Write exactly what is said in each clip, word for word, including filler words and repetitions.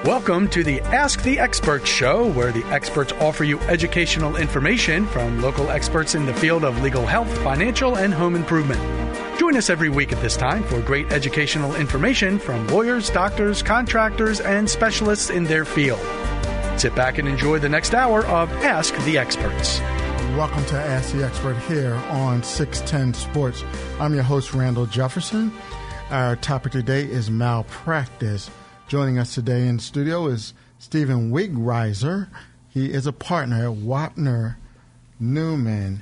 Welcome to the Ask the Expert show, where the experts offer you educational information from local experts in the field of legal health, financial, and home improvement. Join us every week at this time for great educational information from lawyers, doctors, contractors, and specialists in their field. Sit back and enjoy the next hour of Ask the Experts. Welcome to Ask the Expert here on six ten Sports. I'm your host, Randall Jefferson. Our topic today is malpractice. Joining us today in the studio is Stephen Wigreiser. He is a partner at Wapner, Newman,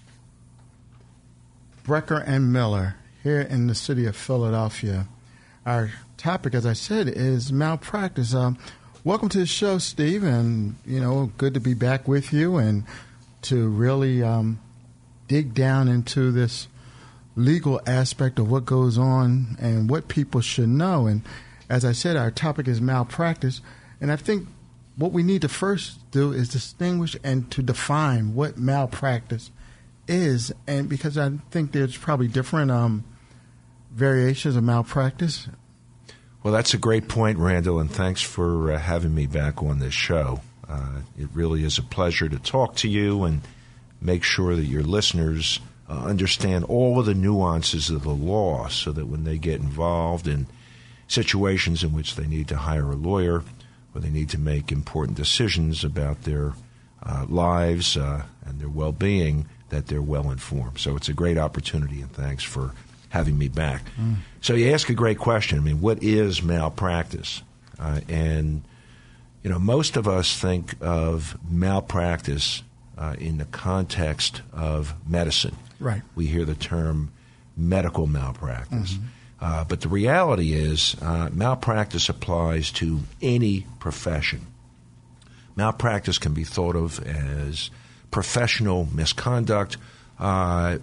Brecker and Miller here in the city of Philadelphia. Our topic, as I said, is malpractice. Um, welcome to the show, Steve, and, you know, good to be back with you and to really um, dig down into this legal aspect of what goes on and what people should know. And as I said, our topic is malpractice, and I think what we need to first do is distinguish and to define what malpractice is, and because I think there's probably different um, variations of malpractice. Well, that's a great point, Randall, and thanks for uh, having me back on this show. Uh, it really is a pleasure to talk to you and make sure that your listeners uh, understand all of the nuances of the law so that when they get involved in situations in which they need to hire a lawyer or they need to make important decisions about their uh, lives uh, and their well-being, that they're well-informed. So it's a great opportunity, and thanks for having me back. Mm. So you ask a great question. I mean, what is malpractice? Uh, and, you know, most of us think of malpractice uh, in the context of medicine. Right. We hear the term medical malpractice. Mm-hmm. Uh, but the reality is uh, malpractice applies to any profession. Malpractice can be thought of as professional misconduct uh,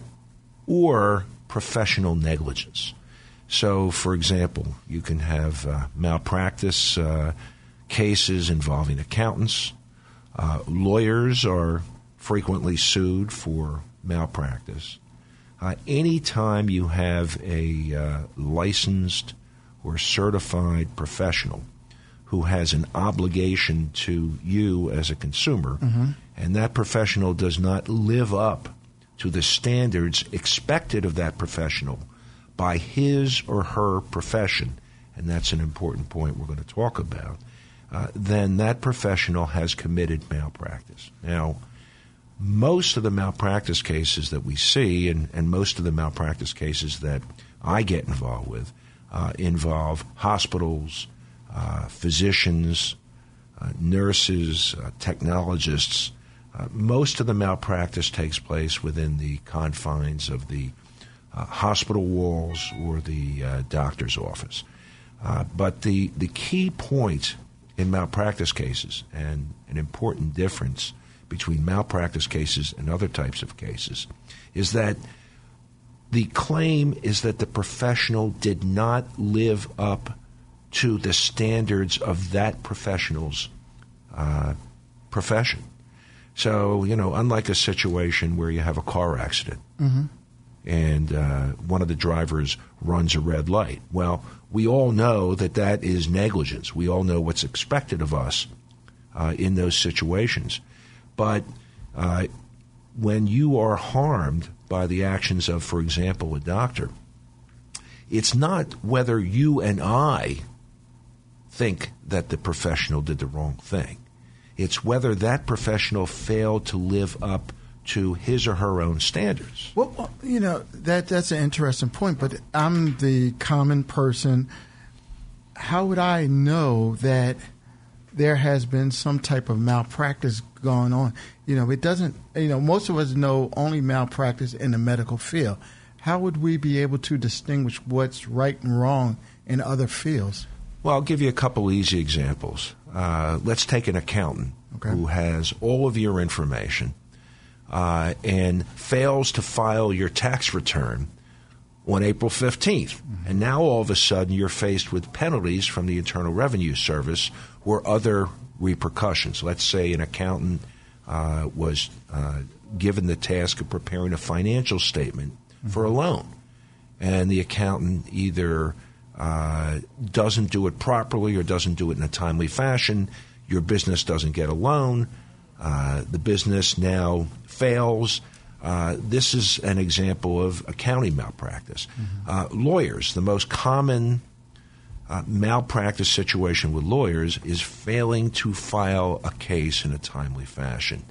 or professional negligence. So, for example, you can have uh, malpractice uh, cases involving accountants. Uh, lawyers are frequently sued for malpractice. Uh, anytime you have a uh, licensed or certified professional who has an obligation to you as a consumer, mm-hmm. and that professional does not live up to the standards expected of that professional by his or her profession, and that's an important point we're going to talk about, uh, then that professional has committed malpractice. Now, most of the malpractice cases that we see, and, and most of the malpractice cases that I get involved with, uh, involve hospitals, uh, physicians, uh, nurses, uh, technologists. Uh, most of the malpractice takes place within the confines of the uh, hospital walls or the uh, doctor's office. Uh, but the, the key point in malpractice cases, and an important difference between malpractice cases and other types of cases, is that the claim is that the professional did not live up to the standards of that professional's uh, profession. So, you know, unlike a situation where you have a car accident mm-hmm. and uh, one of the drivers runs a red light, well, we all know that that is negligence. We all know what's expected of us uh, in those situations. But uh, when you are harmed by the actions of, for example, a doctor, it's not whether you and I think that the professional did the wrong thing. It's whether that professional failed to live up to his or her own standards. Well, you know, that that's an interesting point, but I'm the common person. How would I know that there has been some type of malpractice going on? You know, it doesn't, you know, most of us know only malpractice in the medical field. How would we be able to distinguish what's right and wrong in other fields? Well, I'll give you a couple easy examples. Uh, let's take an accountant okay. who has all of your information uh, and fails to file your tax return on April fifteenth. Mm-hmm. And now all of a sudden you're faced with penalties from the Internal Revenue Service or other repercussions. Let's say an accountant uh, was uh, given the task of preparing a financial statement mm-hmm. for a loan, and the accountant either uh, doesn't do it properly or doesn't do it in a timely fashion, your business doesn't get a loan. Uh, the business now fails. Uh, this is an example of accounting malpractice. Mm-hmm. Uh, lawyers, the most common uh, malpractice situation with lawyers is failing to file a case in a timely fashion.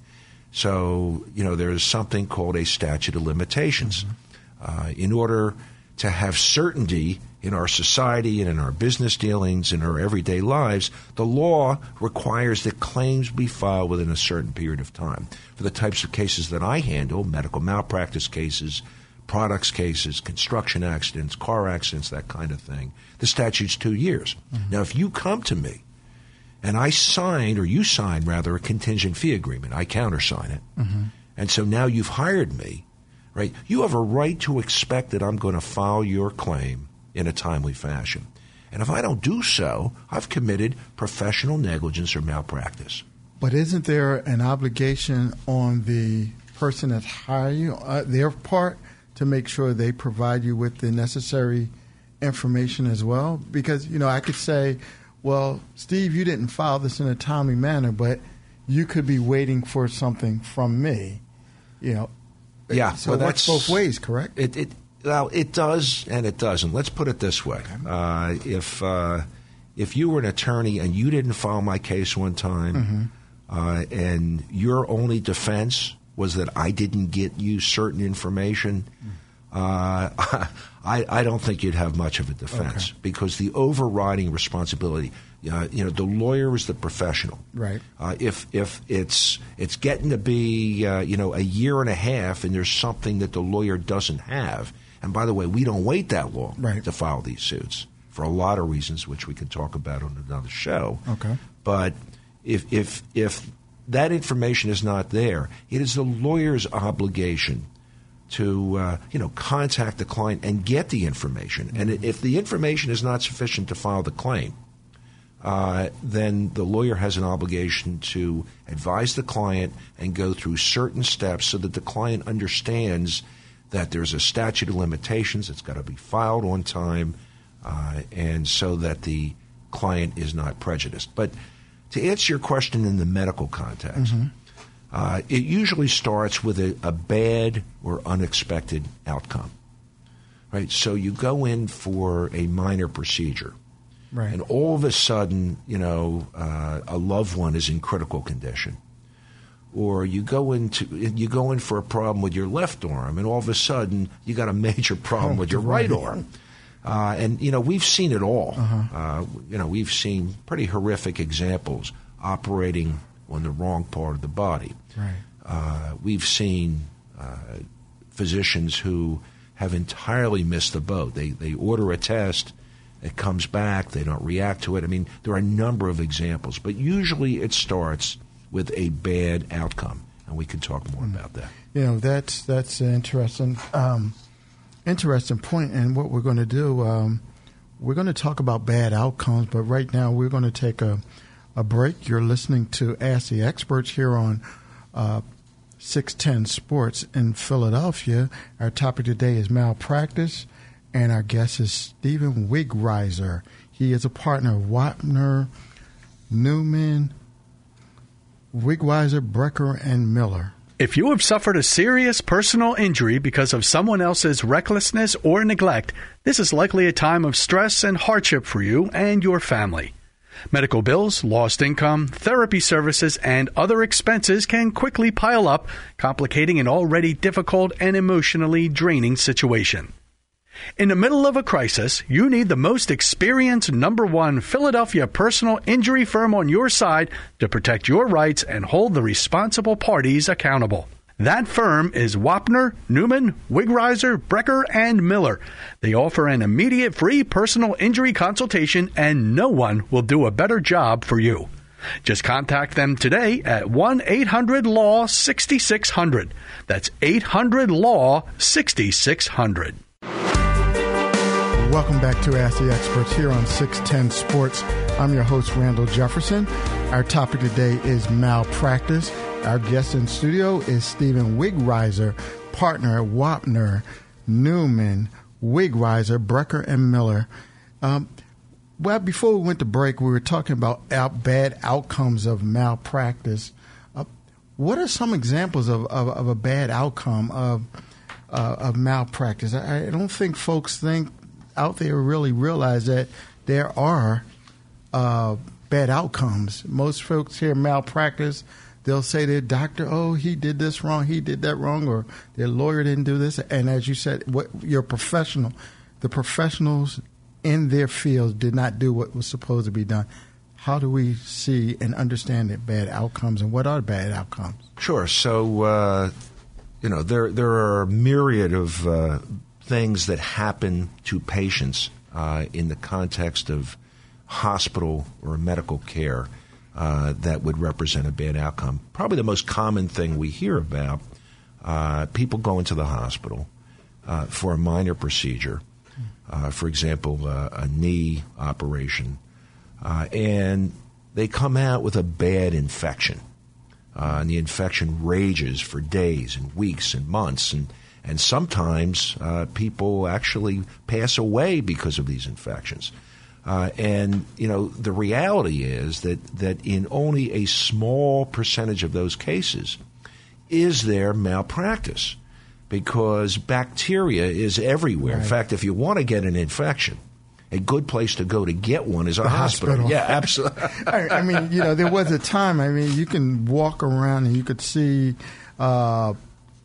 So, you know, there is something called a statute of limitations. Mm-hmm. Uh, in order to have certainty in our society and in our business dealings, in our everyday lives, the law requires that claims be filed within a certain period of time. For the types of cases that I handle, medical malpractice cases, products cases, construction accidents, car accidents, that kind of thing, the statute's two years. Mm-hmm. Now, if you come to me and I sign, or you sign, rather, a contingent fee agreement, I countersign it, mm-hmm. and so now you've hired me, right? You have a right to expect that I'm going to file your claim in a timely fashion. And if I don't do so, I've committed professional negligence or malpractice. But isn't there an obligation on the person that hired you, uh, their part, to make sure they provide you with the necessary information as well? Because, you know, I could say, well, Steve, you didn't file this in a timely manner, but you could be waiting for something from me, you know. Yeah, so well, it works both ways, correct? It, it Well, it does and it doesn't. Let's put it this way. Uh, if uh, if you were an attorney and you didn't file my case one time, mm-hmm. uh, and your only defense was that I didn't get you certain information, uh, I, I don't think you'd have much of a defense, okay. because the overriding responsibility, uh, you know, the lawyer is the professional. Right. Uh, if if it's it's getting to be uh, you know a year and a half and there's something that the lawyer doesn't have. And by the way, we don't wait that long right. to file these suits for a lot of reasons, which we could talk about on another show. Okay. But if if if that information is not there, it is the lawyer's obligation to uh, you know contact the client and get the information. Mm-hmm. And if the information is not sufficient to file the claim, uh, then the lawyer has an obligation to advise the client and go through certain steps so that the client understands that there's a statute of limitations, it's got to be filed on time, uh, and so that the client is not prejudiced. But to answer your question in the medical context, mm-hmm. uh, it usually starts with a, a bad or unexpected outcome, right? So you go in for a minor procedure, right. and all of a sudden, you know, uh, a loved one is in critical condition. Or you go into you go in for a problem with your left arm, and all of a sudden you got a major problem oh, with your right, right arm. Uh, and you know we've seen it all. Uh-huh. Uh, you know we've seen pretty horrific examples operating on the wrong part of the body. Right. Uh, we've seen uh, physicians who have entirely missed the boat. They they order a test, it comes back, they don't react to it. I mean, there are a number of examples, but usually it starts with a bad outcome, and we can talk more mm. about that. You know, that's that's an interesting, um, interesting point. And what we're going to do, um, we're going to talk about bad outcomes, but right now we're going to take a, a break. You're listening to Ask the Experts here on uh, six ten Sports in Philadelphia. Our topic today is malpractice, and our guest is Stephen Wigriser. He is a partner of Wapner, Newman, Wigriser, Brecker, and Miller. If you have suffered a serious personal injury because of someone else's recklessness or neglect, this is likely a time of stress and hardship for you and your family. Medical bills, lost income, therapy services, and other expenses can quickly pile up, complicating an already difficult and emotionally draining situation. In the middle of a crisis, you need the most experienced number one Philadelphia personal injury firm on your side to protect your rights and hold the responsible parties accountable. That firm is Wapner, Newman, Wigriser, Brecker, and Miller. They offer an immediate free personal injury consultation, and no one will do a better job for you. Just contact them today at one eight hundred law sixty-six hundred. That's eight hundred law sixty-six hundred. Welcome back to Ask the Experts here on six ten Sports. I'm your host, Randall Jefferson. Our topic today is malpractice. Our guest in studio is Stephen Wigriser, partner at Wapner, Newman, Wigriser, Brecker, and Miller. Um, well, before we went to break, we were talking about out, bad outcomes of malpractice. Uh, what are some examples of, of, of a bad outcome of uh, of malpractice? I, I don't think folks think out there really realize that there are uh, bad outcomes. Most folks hear malpractice, they'll say to their doctor, oh, he did this wrong, he did that wrong, or their lawyer didn't do this. And as you said, what your professional, the professionals in their field did not do what was supposed to be done. How do we see and understand the bad outcomes, and what are bad outcomes? Sure. So, uh, you know, there there are a myriad of uh, things that happen to patients uh, in the context of hospital or medical care uh, that would represent a bad outcome. Probably the most common thing we hear about, uh, people go into the hospital uh, for a minor procedure, uh, for example, uh, a knee operation, uh, and they come out with a bad infection. Uh, and the infection rages for days and weeks and months, and And sometimes uh, people actually pass away because of these infections. Uh, and, you know, the reality is that, that in only a small percentage of those cases is there malpractice, because bacteria is everywhere. Right. In fact, if you want to get an infection, a good place to go to get one is a The hospital. hospital. Yeah, absolutely. I, I mean, you know, there was a time, I mean, you can walk around and you could see uh,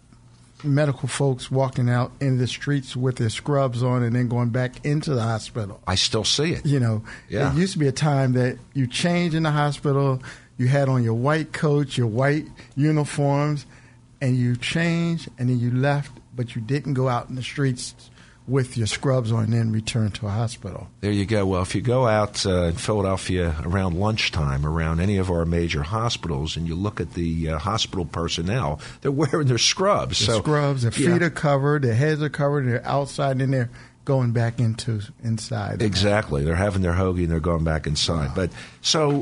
medical folks walking out in the streets with their scrubs on and then going back into the hospital. I still see it. You know, Yeah. It used to be a time that you changed in the hospital, you had on your white coats, your white uniforms, and you changed and then you left, but you didn't go out in the streets with your scrubs on and then return to a hospital. There you go. Well, if you go out uh, in Philadelphia around lunchtime, around any of our major hospitals, and you look at the uh, hospital personnel, they're wearing their scrubs. Their so, scrubs, their feet yeah. are covered, their heads are covered, they're outside, and they're going back into inside. Exactly. They're having their hoagie and they're going back inside. Wow. But so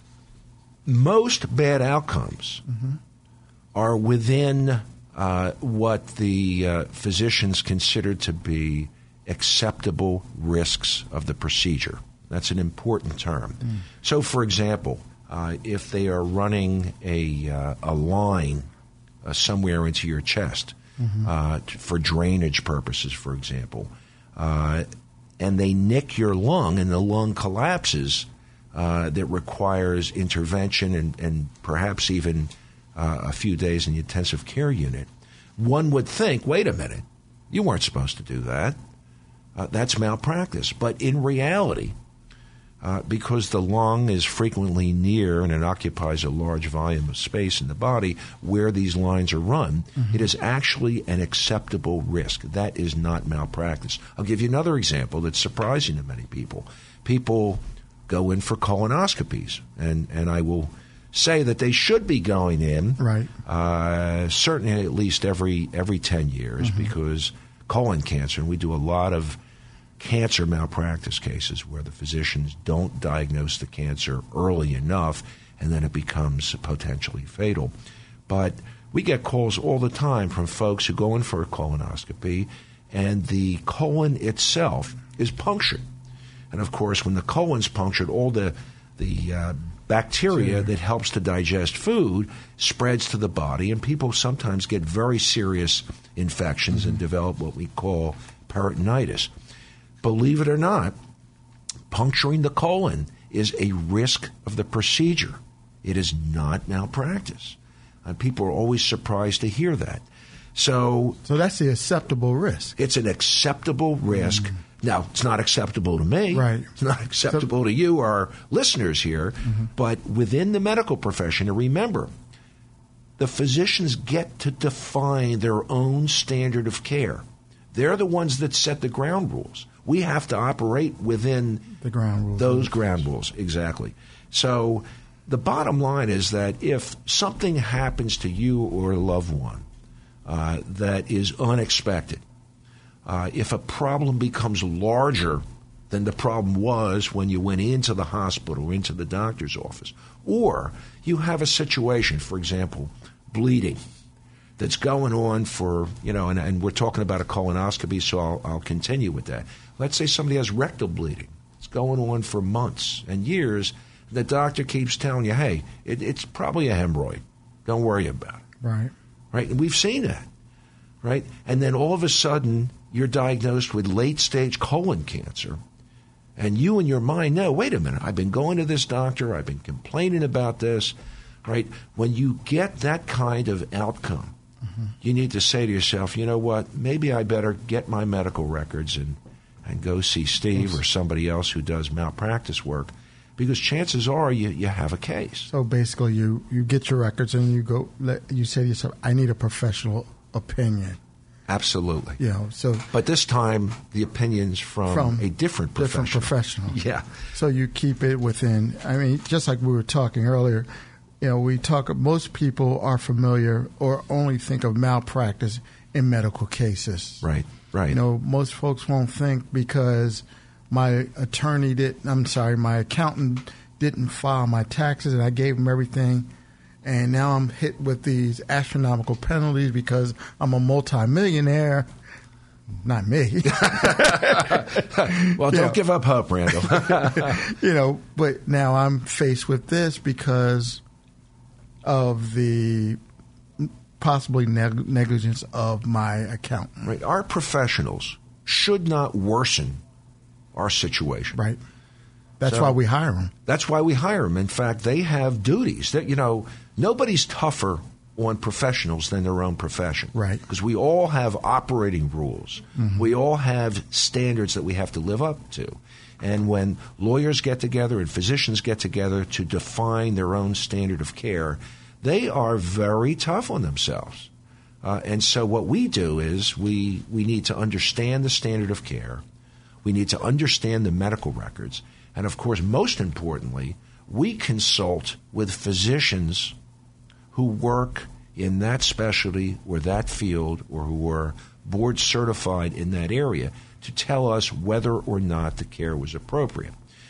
most bad outcomes mm-hmm. are within Uh, what the uh, physicians consider to be acceptable risks of the procedure. That's an important term. Mm. So, for example, uh, if they are running a, uh, a line uh, somewhere into your chest mm-hmm. uh, t- for drainage purposes, for example, uh, and they nick your lung and the lung collapses, uh, that requires intervention and, and perhaps even Uh, a few days in the intensive care unit, one would think, wait a minute, you weren't supposed to do that. Uh, that's malpractice. But in reality, uh, because the lung is frequently near and it occupies a large volume of space in the body where these lines are run, mm-hmm. it is actually an acceptable risk. That is not malpractice. I'll give you another example that's surprising to many people. People go in for colonoscopies, and, and I will say that they should be going in, right? Uh, certainly at least every every ten years, mm-hmm. because colon cancer, and we do a lot of cancer malpractice cases where the physicians don't diagnose the cancer early enough, and then it becomes potentially fatal. But we get calls all the time from folks who go in for a colonoscopy, and the colon itself is punctured. And of course, when the colon's punctured, all the the uh, bacteria that helps to digest food spreads to the body, and people sometimes get very serious infections mm-hmm. and develop what we call peritonitis. Believe it or not, puncturing the colon is a risk of the procedure. It is not malpractice. And people are always surprised to hear that. So, so that's the acceptable risk. It's an acceptable risk. Mm. Now, it's not acceptable to me. Right. It's not acceptable so, to you, our listeners here. Mm-hmm. But within the medical profession, and remember, the physicians get to define their own standard of care. They're the ones that set the ground rules. We have to operate within the ground rules. Those ground rules, exactly. So the bottom line is that if something happens to you or a loved one uh, that is unexpected, Uh, if a problem becomes larger than the problem was when you went into the hospital or into the doctor's office, or you have a situation, for example, bleeding, that's going on for, you know, and, and we're talking about a colonoscopy, so I'll, I'll continue with that. Let's say somebody has rectal bleeding, going on for months and years. The doctor keeps telling you, hey, it, it's probably a hemorrhoid. Don't worry about it. Right. Right? And we've seen that. Right? And then all of a sudden, you're diagnosed with late-stage colon cancer. And you in your mind know, wait a minute, I've been going to this doctor, I've been complaining about this. Right? When you get that kind of outcome, mm-hmm. you need to say to yourself, you know what, maybe I better get my medical records and, and go see Steve yes. or somebody else who does malpractice work, because chances are you, you have a case. So basically you, you get your records and you go, you say to yourself, I need a professional opinion. Absolutely. You know, so but this time the opinion's from, from a different professional. Different professional. Yeah. So you keep it within, I mean, just like we were talking earlier, you know, we talk, most people are familiar or only think of malpractice in medical cases. Right, right. You know, most folks won't think because my attorney did, I'm sorry, my accountant didn't file my taxes and I gave him everything. And now I'm hit with these astronomical penalties because I'm a multimillionaire. Not me. Well, don't know. give up hope, Randall. You know, but now I'm faced with this because of the possibly neg- negligence of my accountant. Right. Our professionals should not worsen our situation. Right. That's so, why we hire them. That's why we hire them. In fact, they have duties that, you know, nobody's tougher on professionals than their own profession. Right. Because we all have operating rules. Mm-hmm. We all have standards that we have to live up to. And when lawyers get together and physicians get together to define their own standard of care, they are very tough on themselves. Uh, and so what we do is we, we need to understand the standard of care. We need to understand the medical records. And, of course, most importantly, we consult with physicians who work in that specialty or that field or who are board certified in that area to tell us whether or not the care was appropriate.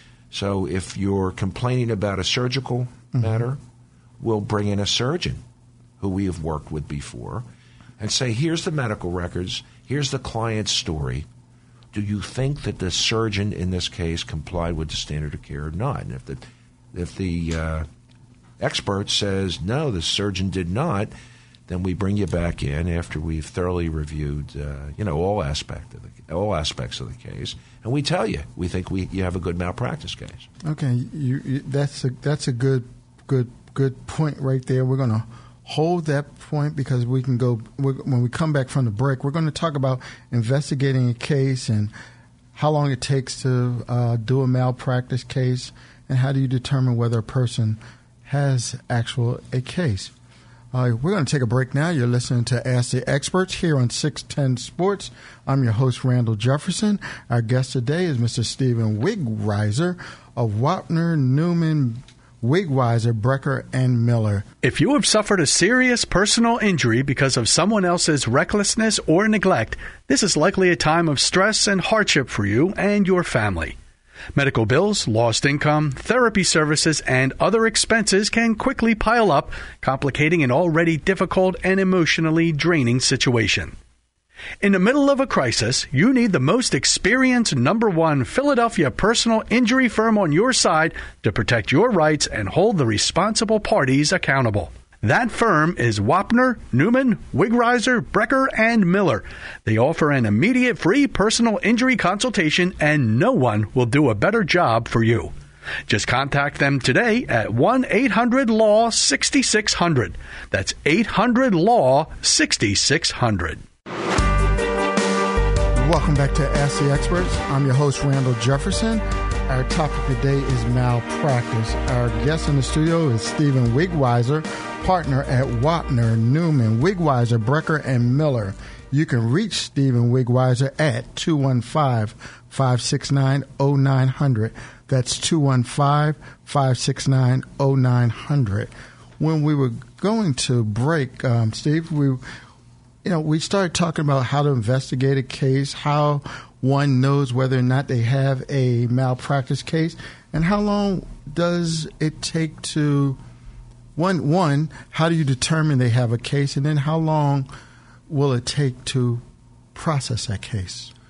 So if you're complaining about a surgical mm-hmm. matter, we'll bring in a surgeon who we have worked with before and say, here's the medical records, here's the client's story. Do you think that the surgeon in this case complied with the standard of care or not? And if the if the uh, expert says, no, the surgeon did not, then we bring you back in after we've thoroughly reviewed, uh, you know, all aspect of the, all aspects of the case, and we tell you we think we you have a good malpractice case. Okay, you, you, that's a that's a good good good point right there. We're going to hold that point because we can go when we come back from the break. We're going to talk about investigating a case and how long it takes to uh, do a malpractice case, and how do you determine whether a person has actual a case. Uh, we're going to take a break now. You're listening to Ask the Experts here on six ten Sports. I'm your host, Randall Jefferson. Our guest today is Mister Stephen Wigweiser of Wapner, Newman, Wigweiser, Brecker, and Miller. If you have suffered a serious personal injury because of someone else's recklessness or neglect, this is likely a time of stress and hardship for you and your family. Medical bills, lost income, therapy services, and other expenses can quickly pile up, complicating an already difficult and emotionally draining situation. In the middle of a crisis, you need the most experienced number one Philadelphia personal injury firm on your side to protect your rights and hold the responsible parties accountable. That firm is Wapner, Newman, Wigweiser, Brecker, and Miller. They offer an immediate free personal injury consultation, and no one will do a better job for you. Just contact them today at one eight hundred law six six zero zero. That's eight hundred law six six zero zero. Welcome back to Ask the Experts. I'm your host, Randall Jefferson. Our topic today is malpractice. Our guest in the studio is Stephen Wigweiser, partner at Wapner, Newman, Wigweiser, Brecker, and Miller. You can reach Stephen Wigweiser at two one five, five six nine, zero nine zero zero. That's two one five, five six nine, zero nine zero zero. When we were going to break, um, Steve, we, you know, we started talking about how to investigate a case, how one knows whether or not they have a malpractice case, and how long does it take to, one, one, how do you determine they have a case, and then how long will it take to process that case?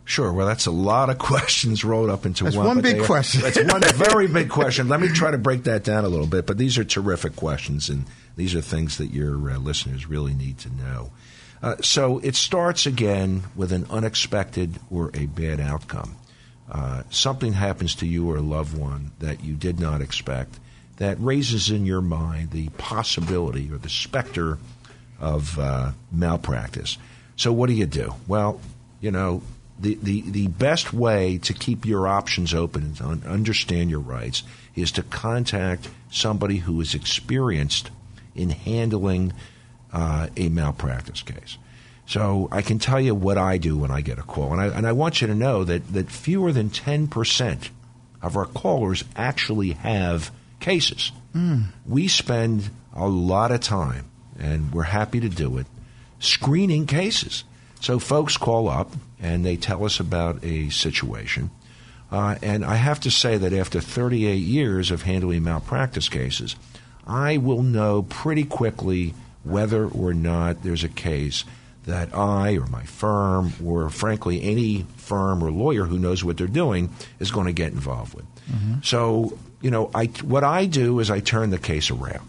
Sure. Well, that's a lot of questions rolled up into that's one. one big they, question. That's one very big question. Let me try to break that down a little bit. But these are terrific questions, and these are things that your uh, listeners really need to know. Uh, so it starts again with an unexpected or a bad outcome. Uh, something happens to you or a loved one that you did not expect that raises in your mind the possibility or the specter of uh, malpractice. So what do you do? Well, you know, The, the, the best way to keep your options open and to understand your rights is to contact somebody who is experienced in handling uh, a malpractice case. So I can tell you what I do when I get a call. And I, and I want you to know that, that fewer than ten percent of our callers actually have cases. Mm. We spend a lot of time, and we're happy to do it, screening cases. So folks call up and they tell us about a situation. Uh, and I have to say that after thirty-eight years of handling malpractice cases, I will know pretty quickly whether or not there's a case that I or my firm or, frankly, any firm or lawyer who knows what they're doing is going to get involved with. Mm-hmm. So, you know, I, what I do is I turn the case around.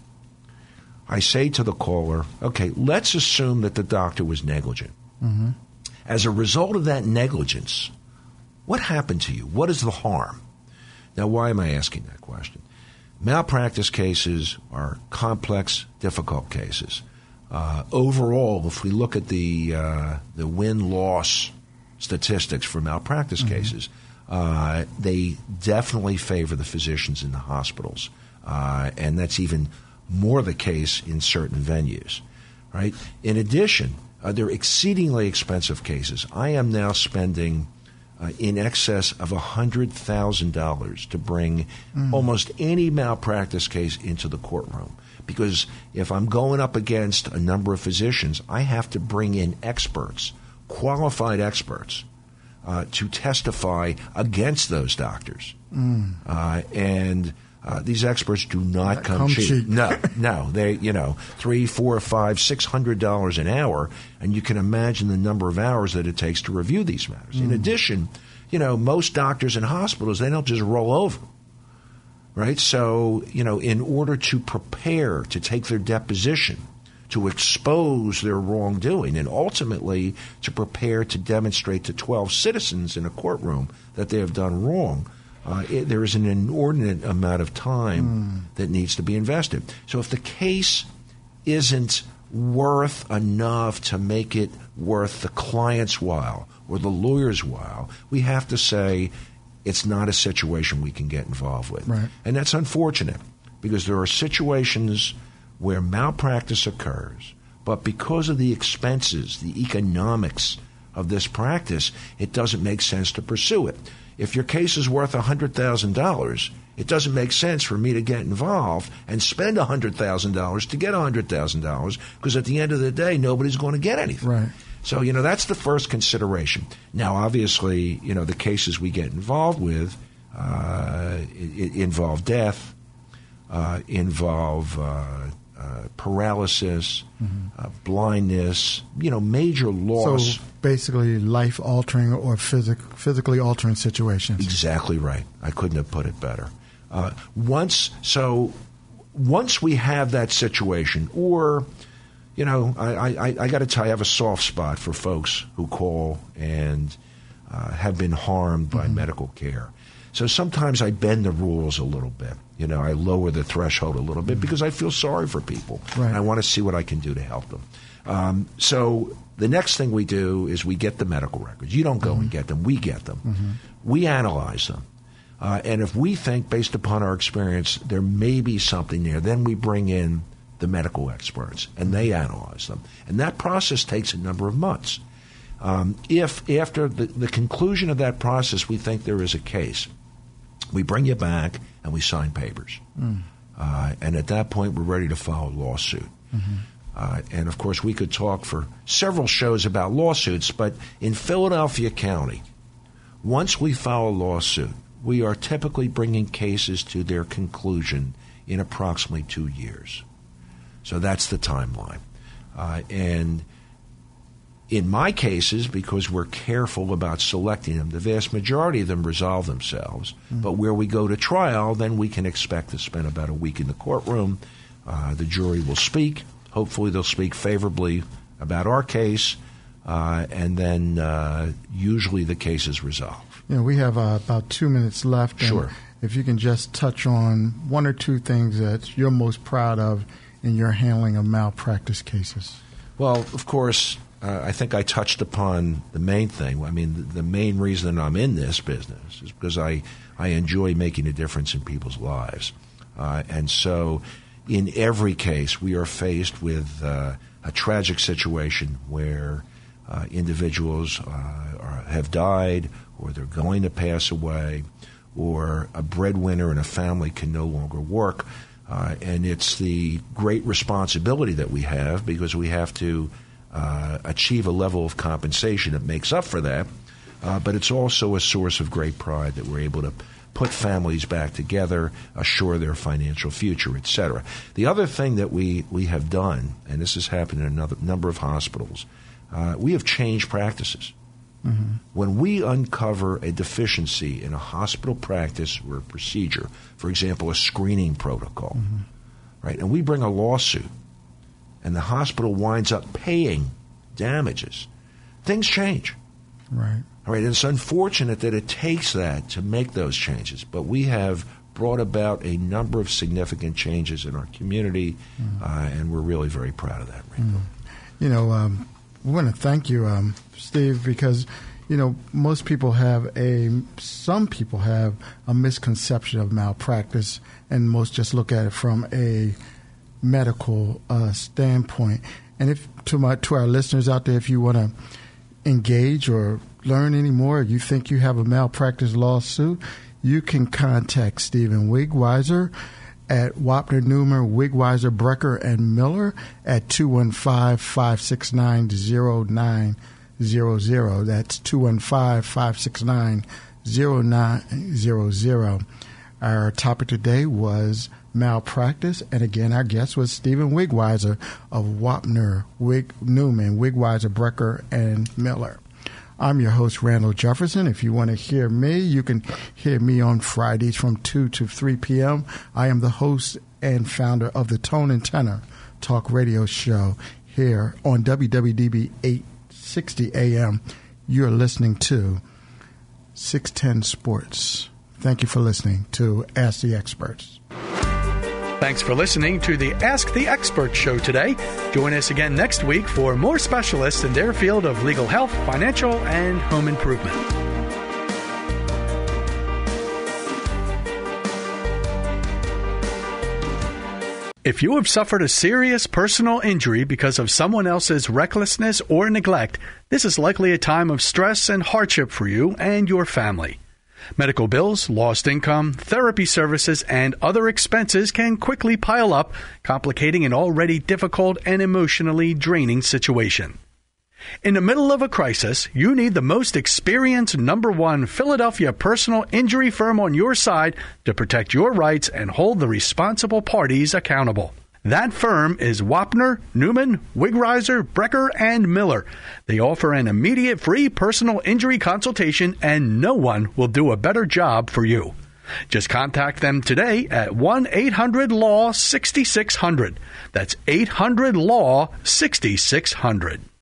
I say to the caller, okay, let's assume that the doctor was negligent. Mm-hmm. As a result of that negligence, what happened to you? What is the harm? Now, why am I asking that question? Malpractice cases are complex, difficult cases. Uh, overall, if we look at the uh, the win-loss statistics for malpractice mm-hmm. cases, uh, they definitely favor the physicians in the hospitals, uh, and that's even more the case in certain venues. Right? In addition, Uh, they're exceedingly expensive cases. I am now spending uh, in excess of one hundred thousand dollars to bring mm. almost any malpractice case into the courtroom. Because if I'm going up against a number of physicians, I have to bring in experts, qualified experts, uh, to testify against those doctors. Mm. Uh, and Uh, these experts do not come, come cheap. cheap. No, no. They, you know, three, four, five, six hundred dollars an hour, and you can imagine the number of hours that it takes to review these matters. Mm. In addition, you know, most doctors and hospitals, they don't just roll over, right? So, you know, in order to prepare to take their deposition, to expose their wrongdoing, and ultimately to prepare to demonstrate to twelve citizens in a courtroom that they have done wrong, Uh, it, there is an inordinate amount of time mm. that needs to be invested. So if the case isn't worth enough to make it worth the client's while or the lawyer's while, we have to say it's not a situation we can get involved with. Right. And that's unfortunate because there are situations where malpractice occurs, but because of the expenses, the economics of this practice, it doesn't make sense to pursue it. If your case is worth one hundred thousand dollars, it doesn't make sense for me to get involved and spend one hundred thousand dollars to get one hundred thousand dollars because at the end of the day, nobody's going to get anything. Right. So, you know, that's the first consideration. Now, obviously, you know, the cases we get involved with uh, it, it involve death, uh, involve uh, uh, paralysis, mm-hmm. uh, blindness, you know, major loss. So basically life-altering or physic, physically altering situations. Exactly right. I couldn't have put it better. Uh, once, so once we have that situation, or, you know, I, I, I got to tell you, I have a soft spot for folks who call and uh, have been harmed by mm-hmm. medical care. So sometimes I bend the rules a little bit. You know, I lower the threshold a little bit because I feel sorry for people. Right. And I want to see what I can do to help them. Um, so the next thing we do is we get the medical records. You don't go mm-hmm. and get them. We get them. Mm-hmm. We analyze them. Uh, and if we think, based upon our experience, there may be something there, then we bring in the medical experts, and they analyze them. And that process takes a number of months. Um, if after the, the conclusion of that process we think there is a case, we bring you back and we sign papers. Mm. Uh, and at that point, we're ready to file a lawsuit. Mm-hmm. Uh, and, of course, we could talk for several shows about lawsuits, but in Philadelphia County, once we file a lawsuit, we are typically bringing cases to their conclusion in approximately two years. So that's the timeline. Uh, and in my cases, because we're careful about selecting them, the vast majority of them resolve themselves. Mm-hmm. But where we go to trial, then we can expect to spend about a week in the courtroom. Uh, the jury will speak. Hopefully they'll speak favorably about our case, uh, and then uh, usually the case is resolved. You know, we have uh, about two minutes left. And sure. If you can just touch on one or two things that you're most proud of in your handling of malpractice cases. Well, of course, uh, I think I touched upon the main thing. I mean, the, the main reason I'm in this business is because I, I enjoy making a difference in people's lives. Uh, and so in every case, we are faced with uh, a tragic situation where uh, individuals uh, are, have died, or they're going to pass away, or a breadwinner in a family can no longer work. Uh, and it's the great responsibility that we have, because we have to uh, achieve a level of compensation that makes up for that. Uh, but it's also a source of great pride that we're able to put families back together, assure their financial future, et cetera. The other thing that we, we have done, and this has happened in a number of hospitals, uh, we have changed practices. Mm-hmm. When we uncover a deficiency in a hospital practice or a procedure, for example, a screening protocol, mm-hmm. right, and we bring a lawsuit, and the hospital winds up paying damages, things change. Right. All right, it's unfortunate that it takes that to make those changes, but we have brought about a number of significant changes in our community, mm-hmm. uh, and we're really very proud of that, Rainbow. Mm-hmm. You know, um, we want to thank you, um, Steve, because, you know, most people have a, some people have a misconception of malpractice, and most just look at it from a medical uh, standpoint. And if to my to our listeners out there, if you want to engage or learn any more, you think you have a malpractice lawsuit, you can contact Stephen Wigweiser at Wapner, Newman, Wigweiser, Brecker, and Miller at two one five, five six nine, zero nine zero zero. That's two one five, five six nine, zero nine zero zero. Our topic today was malpractice, and again, our guest was Stephen Wigweiser of Wapner, Wig, Newman, Wigweiser, Brecker, and Miller. I'm your host, Randall Jefferson. If you want to hear me, you can hear me on Fridays from two to three p.m. I am the host and founder of the Tone and Tenor Talk Radio Show here on W W D B eight sixty A M. You're listening to six ten Sports. Thank you for listening to Ask the Experts. Thanks for listening to the Ask the Expert show today. Join us again next week for more specialists in their field of legal health, financial, and home improvement. If you have suffered a serious personal injury because of someone else's recklessness or neglect, this is likely a time of stress and hardship for you and your family. Medical bills, lost income, therapy services, and other expenses can quickly pile up, complicating an already difficult and emotionally draining situation. In the middle of a crisis, you need the most experienced number one Philadelphia personal injury firm on your side to protect your rights and hold the responsible parties accountable. That firm is Wapner, Newman, Wigweiser, Brecker, and Miller. They offer an immediate free personal injury consultation, and no one will do a better job for you. Just contact them today at one eight hundred law six six zero zero. That's eight hundred law six six zero zero.